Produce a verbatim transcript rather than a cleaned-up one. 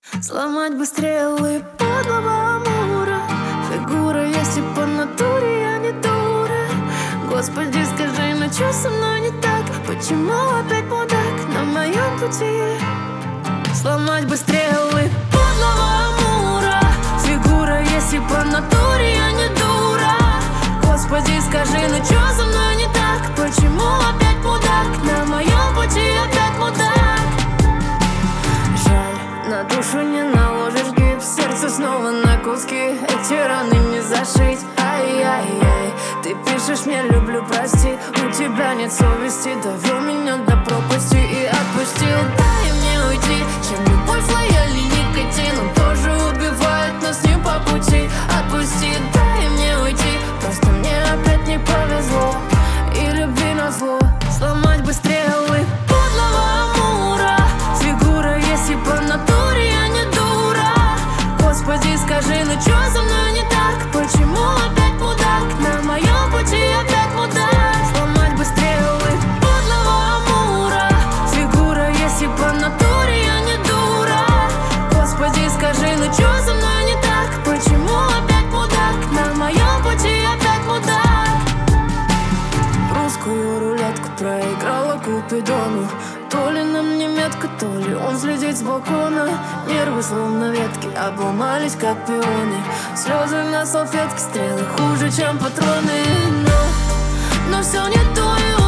Сломать бы стрелы подлого Амура. Фигура есть и по натуре, я не дура. Господи, скажи, ну чё со мной не так? Почему опять мудак на моем пути? Сломать бы стрелы подлого Амура. Фигура есть и по натуре, я не дура. Господи, скажи, ну чё со мной не так? Почему опять мудак на моем пути? Опять мудак. Жаль, на душу не наложишь гипс, сердце снова на куски. Эти раны не зашить, ай-яй-яй. Ты пишешь мне люблю, прости, у тебя нет совести. Довел меня до пропасти и отпустил. Дай мне уйти, чем любовь, лояль и никотин. Он тоже убивает, нас не по пути. Отпусти, дай мне уйти, просто мне опять не повезло. И любви назло. Сломать бы стрелы подлого Амура. Фигура есть и по натуре, я не дура. Господи, скажи, ну чё со мной не так? Почему опять мудак на моем пути? Опять мудак. Сломать бы стрелы подлого Амура. Фигура есть и по натуре, я не дура. Господи, скажи, ну чё со мной не так? Почему опять мудак на моем пути? Опять мудак. Русскую рулетку проиграла Купидону. То ли на мне метка, то ли он следит с балкона. Нервы словно ветки обломались, как пионы. Слезы на салфетке, стрелы хуже, чем патроны. Но, но все не то, и